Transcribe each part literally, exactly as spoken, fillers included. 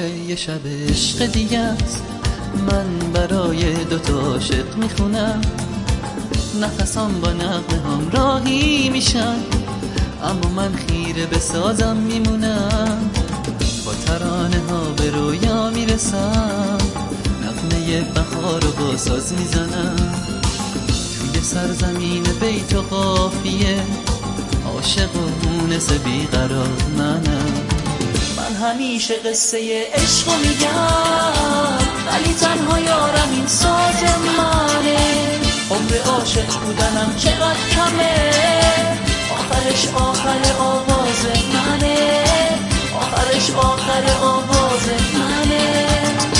یه شب عشق دیگه است، من برای دوتا عاشق میخونم، نفسام با نغمه هم راهی میشن، اما من خیره به سازم میمونم، با ترانه ها به رویا میرسم، نغمه بهار رو با ساز میزنم، توی سرزمین بیت و قافیه عاشق و مونس بیقرار منم. من همیشه قصه عشق رو میگم، ولی تنها یارم این ساز منه، عمر عاشق بودنم چقدر کمه، آخرش آخر آواز منه، آخرش آخر آواز منه.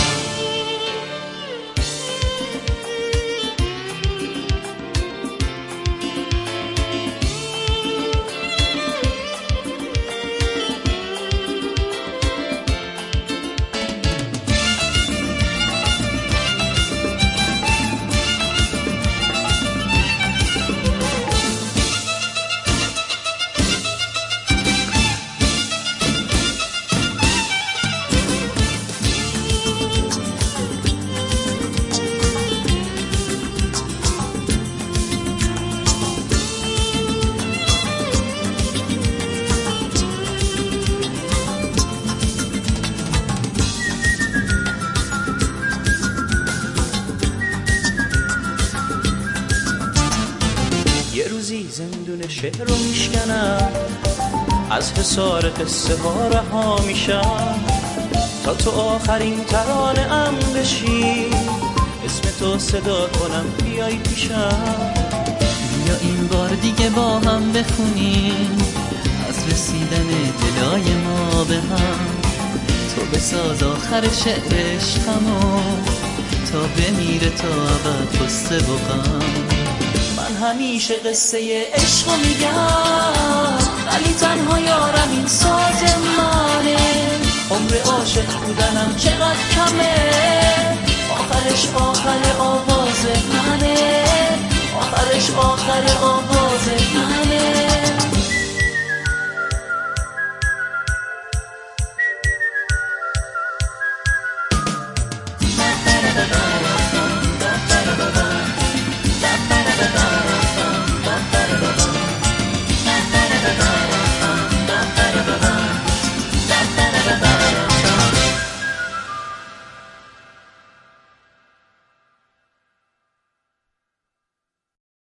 یه روزی زندون شعر رو میشکنم، از حصار قصه ها رها میشم، تا تو آخرین ترانه ام بشی، اسم تو صدا کنم بیای پیشم. بیا این بار دیگه با هم بخونیم از رسیدن دلای ما به هم، تو بساز آخر شعر عشقمو، تا بمیره تا ابد پسته و غم. من همیشه قصه عشق رو میگم، ولی تنها یارم این ساز منه، عمر عاشق بودنم چقدر کمه، آخرش آخر آواز منه، آخرش آخر آواز منه.